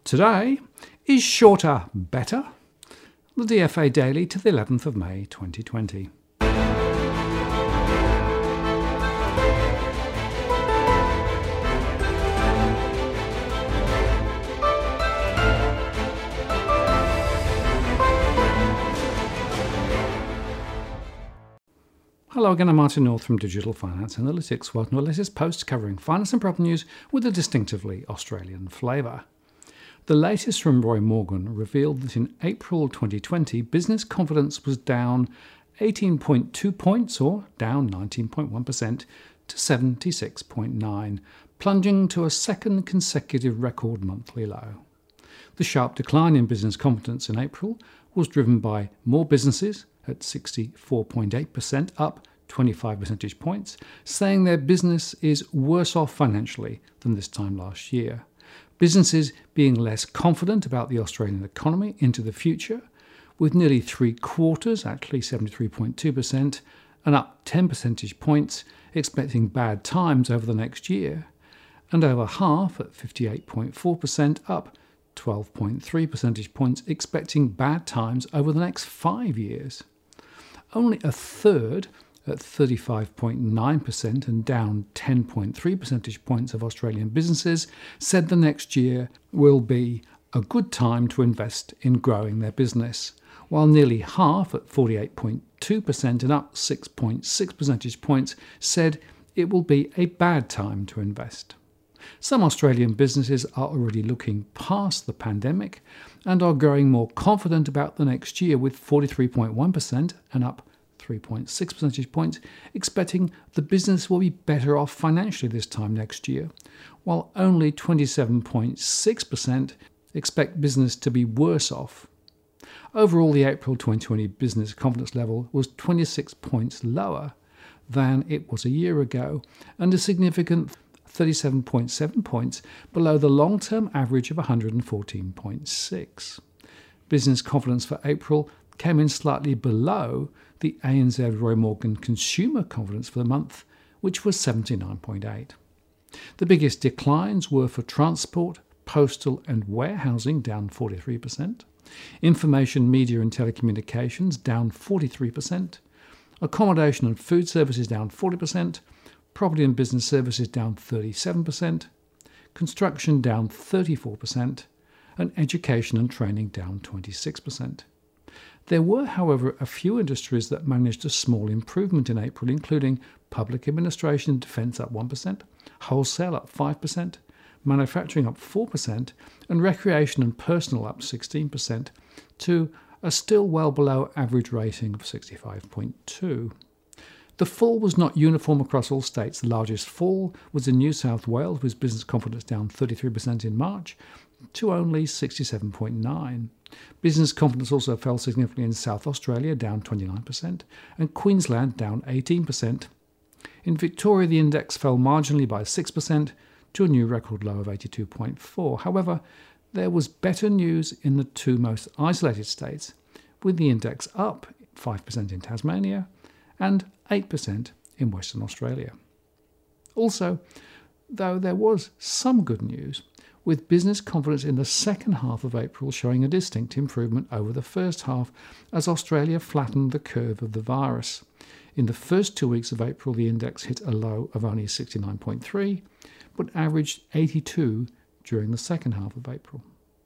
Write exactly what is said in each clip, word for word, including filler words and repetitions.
Today, is shorter better? The D F A Daily to the eleventh of May twenty twenty. Hello again, I'm Martin North from Digital Finance Analytics. Welcome to our latest post covering finance and property news with a distinctively Australian flavour. The latest from Roy Morgan revealed that in April twenty twenty, business confidence was down eighteen point two points, or down nineteen point one percent, to seventy-six point nine, plunging to a second consecutive record monthly low. The sharp decline in business confidence in April was driven by more businesses, at sixty-four point eight percent, up twenty-five percentage points, saying their business is worse off financially than this time last year. Businesses being less confident about the Australian economy into the future, with nearly three quarters, actually seventy-three point two percent, and up ten percentage points, expecting bad times over the next year, and over half, at fifty-eight point four percent, up twelve point three percentage points, expecting bad times over the next five years. Only a third, at thirty-five point nine percent and down ten point three percentage points of Australian businesses, said the next year will be a good time to invest in growing their business, while nearly half, at forty-eight point two percent and up six point six percentage points, said it will be a bad time to invest. Some Australian businesses are already looking past the pandemic and are growing more confident about the next year, with forty-three point one percent and up three point six percentage points expecting the business will be better off financially this time next year, while only twenty-seven point six percent expect business to be worse off. Overall, the April twenty twenty business confidence level was twenty-six points lower than it was a year ago, and a significant thirty-seven point seven points below the long-term average of one hundred fourteen point six. Business confidence for April came in slightly below the A N Z Roy Morgan consumer confidence for the month, which was seventy-nine point eight. The biggest declines were for transport, postal and warehousing, down forty-three percent, information, media and telecommunications, down forty-three percent, accommodation and food services, down forty percent, property and business services, down thirty-seven percent, construction, down thirty-four percent, and education and training, down twenty-six percent. There were, however, a few industries that managed a small improvement in April, including public administration and defence up one percent, wholesale up five percent, manufacturing up four percent, and recreation and personal up sixteen percent, to a still well below average rating of sixty-five point two. The fall was not uniform across all states. The largest fall was in New South Wales, with business confidence down thirty-three percent in March to only sixty-seven point nine. Business confidence also fell significantly in South Australia, down twenty-nine percent, and Queensland, down eighteen percent. In Victoria, the index fell marginally by six percent to a new record low of eighty-two point four. However, there was better news in the two most isolated states, with the index up five percent in Tasmania and eight percent in Western Australia. Also, though there was some good news, with business confidence in the second half of April showing a distinct improvement over the first half as Australia flattened the curve of the virus. In the first two weeks of April, the index hit a low of only sixty-nine point three, but averaged eighty-two during the second half of April.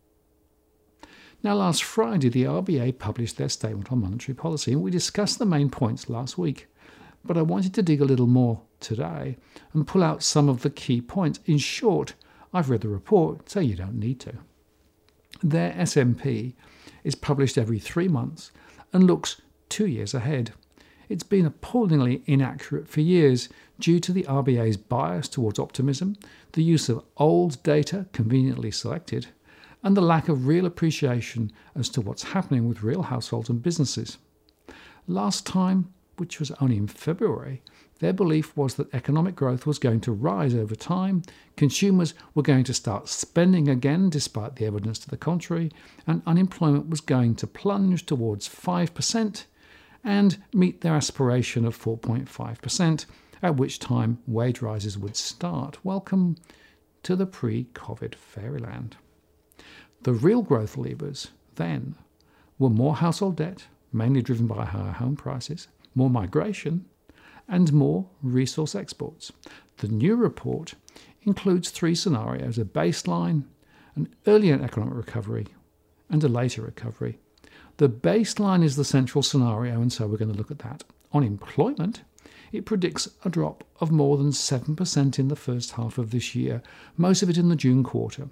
Now, last Friday, the R B A published their statement on monetary policy, and we discussed the main points last week. But I wanted to dig a little more today and pull out some of the key points. In short, I've read the report, so you don't need to. Their S M P is published every three months and looks two years ahead. It's been appallingly inaccurate for years due to the R B A's bias towards optimism, the use of old data conveniently selected, and the lack of real appreciation as to what's happening with real households and businesses. Last time, which was only in February, their belief was that economic growth was going to rise over time, consumers were going to start spending again despite the evidence to the contrary, and unemployment was going to plunge towards five percent and meet their aspiration of four point five percent, at which time wage rises would start. Welcome to the pre-COVID fairyland. The real growth levers then were more household debt, mainly driven by higher home prices, more migration, and more resource exports. The new report includes three scenarios: a baseline, an earlier economic recovery, and a later recovery. The baseline is the central scenario, and so we're going to look at that. On employment, it predicts a drop of more than seven percent in the first half of this year, most of it in the June quarter.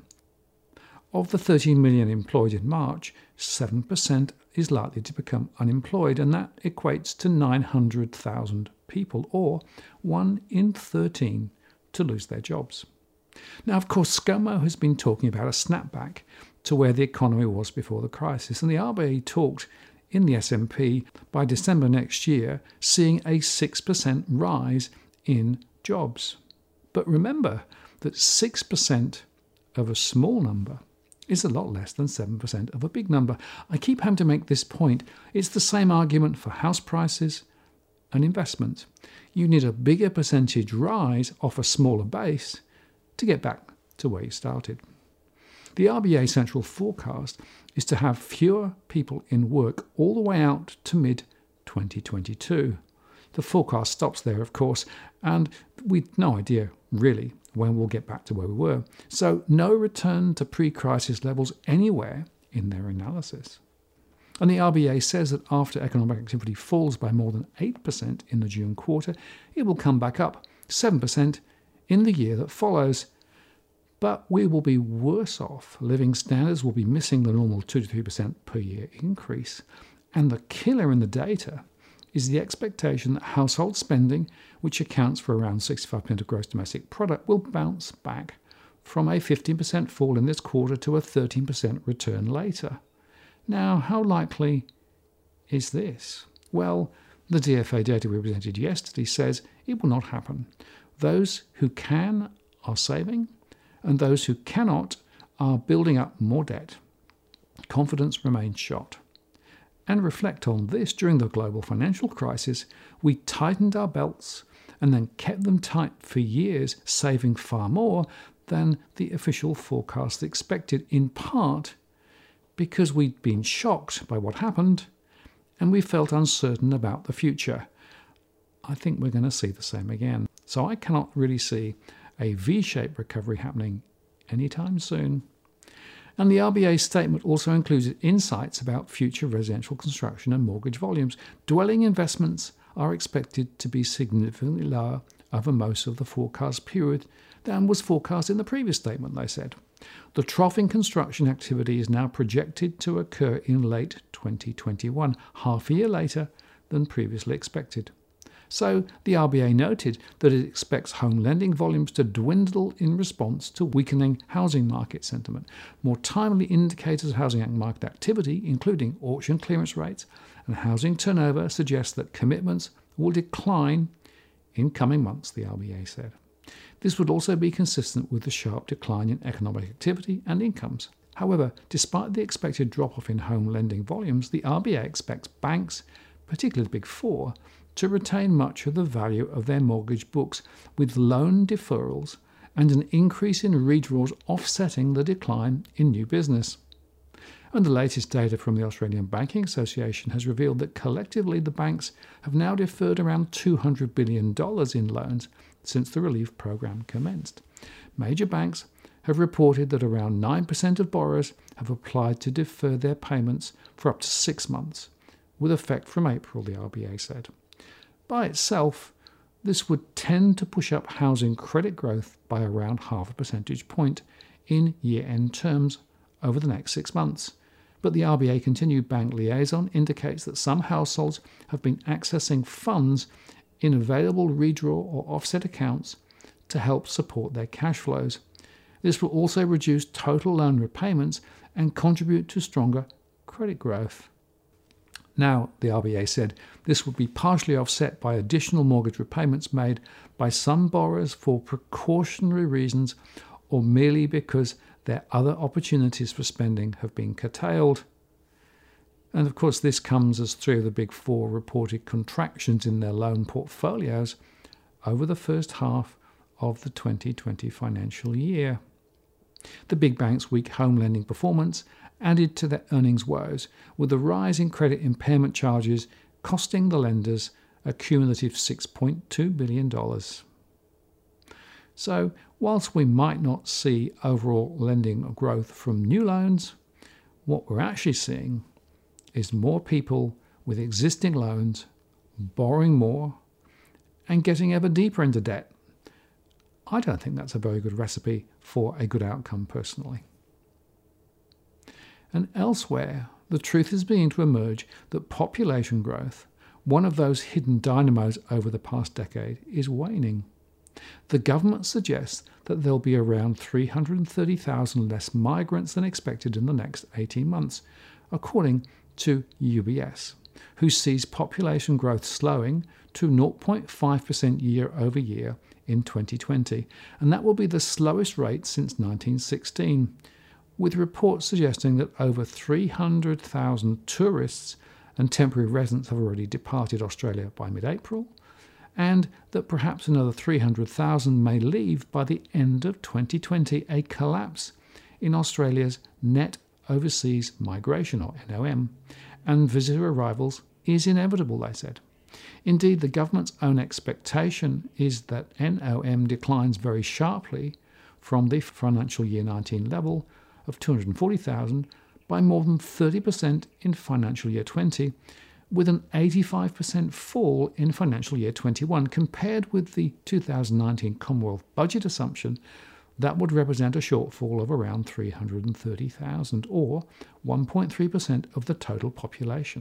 Of the thirteen million employed in March, seven percent is likely to become unemployed, and that equates to nine hundred thousand people, or one in thirteen to lose their jobs. Now, of course, ScoMo has been talking about a snapback to where the economy was before the crisis, and the R B A talked in the S and P by December next year seeing a six percent rise in jobs. But remember that six percent of a small number is a lot less than seven percent of a big number. I keep having to make this point. It's the same argument for house prices and investment. You need a bigger percentage rise off a smaller base to get back to where you started. The R B A central forecast is to have fewer people in work all the way out to mid twenty twenty-two. The forecast stops there, of course, and we've no idea really when we'll get back to where we were. So no return to pre-crisis levels anywhere in their analysis. And the R B A says that after economic activity falls by more than eight percent in the June quarter, it will come back up seven percent in the year that follows. But we will be worse off. Living standards will be missing the normal two to three percent per year increase. And the killer in the data is the expectation that household spending, which accounts for around sixty-five percent of gross domestic product, will bounce back from a fifteen percent fall in this quarter to a thirteen percent return later. Now, how likely is this? Well, the D F A data we presented yesterday says it will not happen. Those who can are saving, and those who cannot are building up more debt. Confidence remains shot. And reflect on this: during the global financial crisis, we tightened our belts and then kept them tight for years, saving far more than the official forecast expected, in part because we'd been shocked by what happened and we felt uncertain about the future. I think we're going to see the same again. So I cannot really see a V-shaped recovery happening anytime soon. And the R B A statement also included insights about future residential construction and mortgage volumes. Dwelling investments are expected to be significantly lower over most of the forecast period than was forecast in the previous statement, they said. The trough in construction activity is now projected to occur in late twenty twenty-one, half a year later than previously expected. So the R B A noted that it expects home lending volumes to dwindle in response to weakening housing market sentiment. More timely indicators of housing market activity, including auction clearance rates and housing turnover, suggest that commitments will decline in coming months, the R B A said. This would also be consistent with the sharp decline in economic activity and incomes. However, despite the expected drop-off in home lending volumes, the R B A expects banks, particularly the Big Four, to retain much of the value of their mortgage books, with loan deferrals and an increase in redraws offsetting the decline in new business. And the latest data from the Australian Banking Association has revealed that collectively the banks have now deferred around two hundred billion dollars in loans since the relief program commenced. Major banks have reported that around nine percent of borrowers have applied to defer their payments for up to six months, with effect from April, the R B A said. By itself, this would tend to push up housing credit growth by around half a percentage point in year-end terms over the next six months. But the R B A Continued Bank Liaison indicates that some households have been accessing funds in available redraw or offset accounts to help support their cash flows. This will also reduce total loan repayments and contribute to stronger credit growth. Now, the R B A said, this would be partially offset by additional mortgage repayments made by some borrowers for precautionary reasons or merely because their other opportunities for spending have been curtailed. And of course, this comes as three of the Big Four reported contractions in their loan portfolios over the first half of the twenty twenty financial year. The big banks' weak home lending performance added to their earnings woes, with the rise in credit impairment charges costing the lenders a cumulative six point two billion dollars. So, whilst we might not see overall lending growth from new loans, what we're actually seeing is more people with existing loans borrowing more and getting ever deeper into debt. I don't think that's a very good recipe for a good outcome personally. And elsewhere, the truth is beginning to emerge that population growth, one of those hidden dynamos over the past decade, is waning. The government suggests that there'll be around three hundred thirty thousand less migrants than expected in the next eighteen months, according to U B S, who sees population growth slowing to zero point five percent year over year in twenty twenty, and that will be the slowest rate since nineteen sixteen, with reports suggesting that over three hundred thousand tourists and temporary residents have already departed Australia by mid-April, and that perhaps another three hundred thousand may leave by the end of twenty twenty, a collapse in Australia's net overseas migration, or N O M, and visitor arrivals is inevitable, they said. Indeed, the government's own expectation is that N O M declines very sharply from the financial year nineteen level of two hundred forty thousand by more than thirty percent in financial year twenty, with an eighty-five percent fall in financial year twenty-one, compared with the two thousand nineteen Commonwealth budget assumption. That would represent a shortfall of around three hundred thirty thousand, or one point three percent of the total population.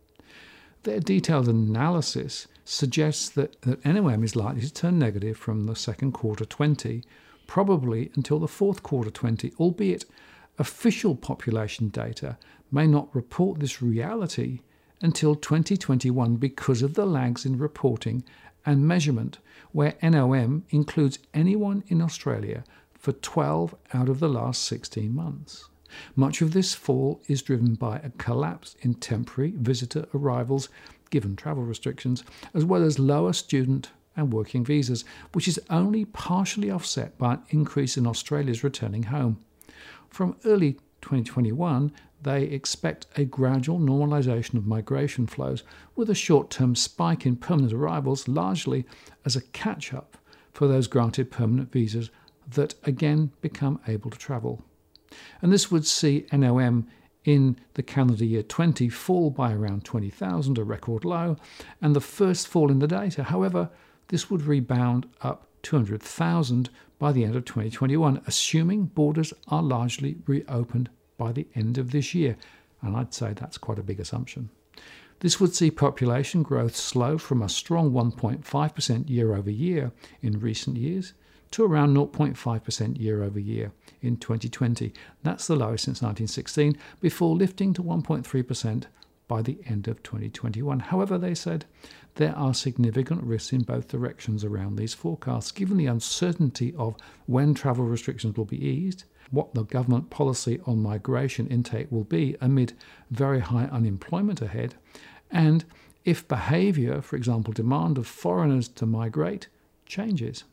Their detailed analysis suggests that, that N O M is likely to turn negative from the second quarter twenty, probably until the fourth quarter twenty, albeit official population data may not report this reality until twenty twenty-one because of the lags in reporting and measurement, where N O M includes anyone in Australia for twelve out of the last sixteen months. Much of this fall is driven by a collapse in temporary visitor arrivals, given travel restrictions, as well as lower student and working visas, which is only partially offset by an increase in Australia's returning home. From early twenty twenty-one, they expect a gradual normalisation of migration flows, with a short-term spike in permanent arrivals, largely as a catch-up for those granted permanent visas that again become able to travel. And this would see N O M in the calendar year twenty fall by around twenty thousand, a record low, and the first fall in the data. However, this would rebound up two hundred thousand by the end of twenty twenty-one, assuming borders are largely reopened by the end of this year. And I'd say that's quite a big assumption. This would see population growth slow from a strong one point five percent year over year in recent years to around zero point five percent year over year in twenty twenty. That's the lowest since nineteen sixteen, before lifting to one point three percent by the end of twenty twenty-one. However, they said there are significant risks in both directions around these forecasts, given the uncertainty of when travel restrictions will be eased, what the government policy on migration intake will be amid very high unemployment ahead, and if behaviour, for example demand of foreigners to migrate, changes.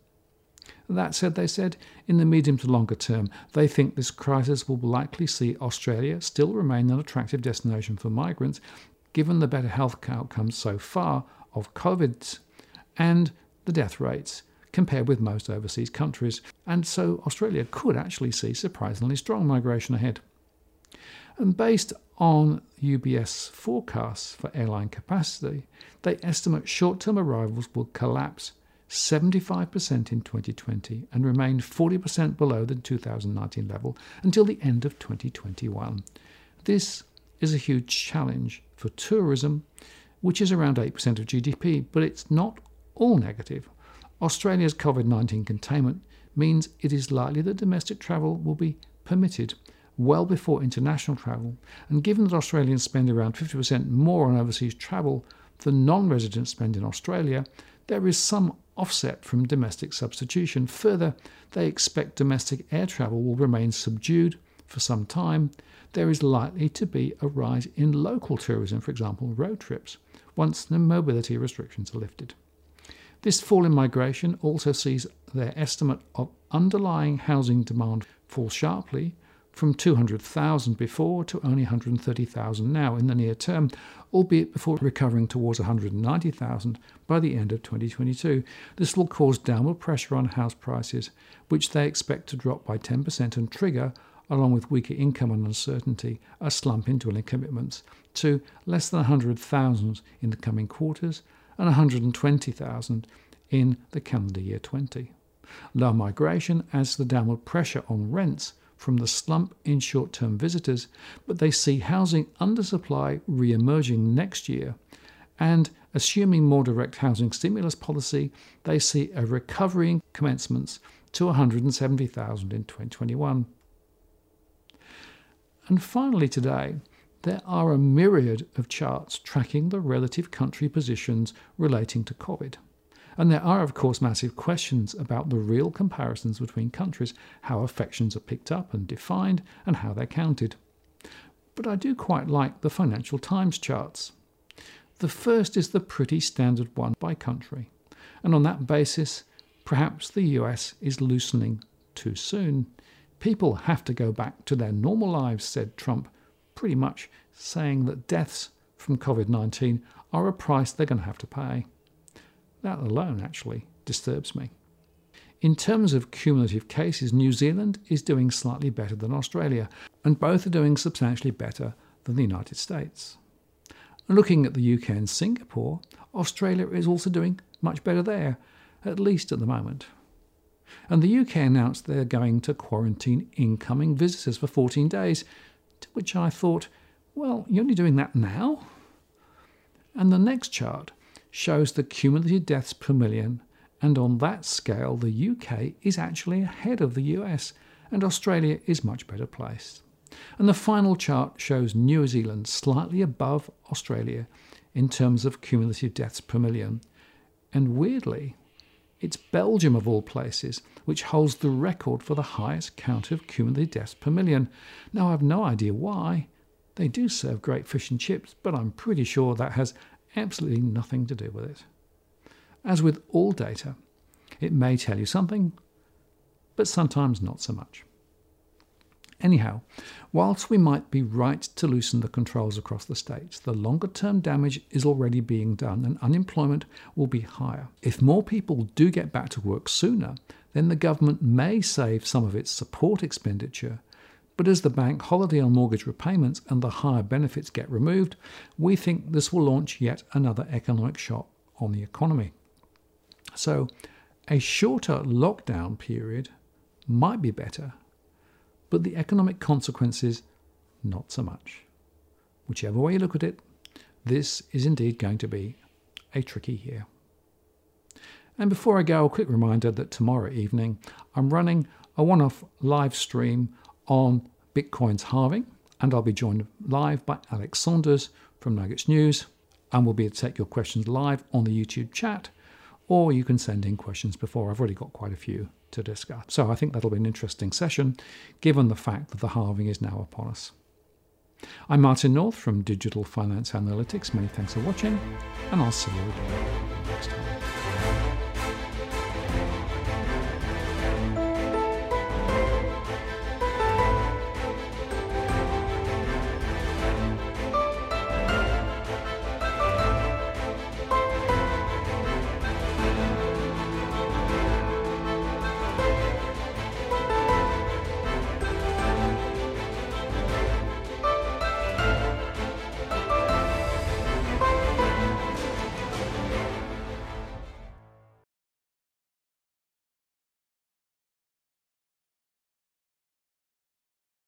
That said, they said, in the medium to longer term, they think this crisis will likely see Australia still remain an attractive destination for migrants, given the better health outcomes so far of COVID and the death rates compared with most overseas countries. And so Australia could actually see surprisingly strong migration ahead. And based on U B S forecasts for airline capacity, they estimate short-term arrivals will collapse seventy-five percent in twenty twenty and remain forty percent below the two thousand nineteen level until the end of twenty twenty-one. This is a huge challenge for tourism, which is around eight percent of G D P, but it's not all negative. Australia's COVID nineteen containment means it is likely that domestic travel will be permitted well before international travel, and given that Australians spend around fifty percent more on overseas travel than non-residents spend in Australia, there is some offset from domestic substitution. Further, they expect domestic air travel will remain subdued for some time. There is likely to be a rise in local tourism, for example road trips, once the mobility restrictions are lifted. This fall in migration also sees their estimate of underlying housing demand fall sharply from two hundred thousand before to only one hundred thirty thousand now in the near term, albeit before recovering towards one hundred ninety thousand by the end of twenty twenty-two. This will cause downward pressure on house prices, which they expect to drop by ten percent and trigger, along with weaker income and uncertainty, a slump in dwelling commitments to less than one hundred thousand in the coming quarters and one hundred twenty thousand in the calendar year twenty. Low migration adds to the downward pressure on rents from the slump in short-term visitors, but they see housing undersupply re-emerging next year, and assuming more direct housing stimulus policy, they see a recovery in commencements to one hundred seventy thousand in twenty twenty-one. And finally today, there are a myriad of charts tracking the relative country positions relating to COVID. And there are, of course, massive questions about the real comparisons between countries, how affections are picked up and defined, and how they're counted. But I do quite like the Financial Times charts. The first is the pretty standard one by country. And on that basis, perhaps the U S is loosening too soon. People have to go back to their normal lives, said Trump, pretty much saying that deaths from COVID nineteen are a price they're going to have to pay. That alone actually disturbs me. In terms of cumulative cases, New Zealand is doing slightly better than Australia, and both are doing substantially better than the United States. Looking at the U K and Singapore, Australia is also doing much better there, at least at the moment. And the U K announced they're going to quarantine incoming visitors for fourteen days, to which I thought, well, you're only doing that now? And the next chart shows the cumulative deaths per million, and on that scale the U K is actually ahead of the U S, and Australia is much better placed. And the final chart shows New Zealand slightly above Australia in terms of cumulative deaths per million. And weirdly, it's Belgium of all places which holds the record for the highest count of cumulative deaths per million. Now, I have no idea why. They do serve great fish and chips, but I'm pretty sure that has absolutely nothing to do with it. As with all data, it may tell you something, but sometimes not so much. Anyhow, whilst we might be right to loosen the controls across the states, the longer-term damage is already being done and unemployment will be higher. If more people do get back to work sooner, then the government may save some of its support expenditure. But as the bank holiday on mortgage repayments and the higher benefits get removed, we think this will launch yet another economic shock on the economy. So a shorter lockdown period might be better, but the economic consequences, not so much. Whichever way you look at it, this is indeed going to be a tricky year. And before I go, a quick reminder that tomorrow evening I'm running a one-off live stream on Bitcoin's halving, and I'll be joined live by Alex Saunders from Nuggets News, and we'll be able to take your questions live on the YouTube chat, or you can send in questions before. I've already got quite a few to discuss. So I think that'll be an interesting session, given the fact that the halving is now upon us. I'm Martin North from Digital Finance Analytics. Many thanks for watching, and I'll see you again next time.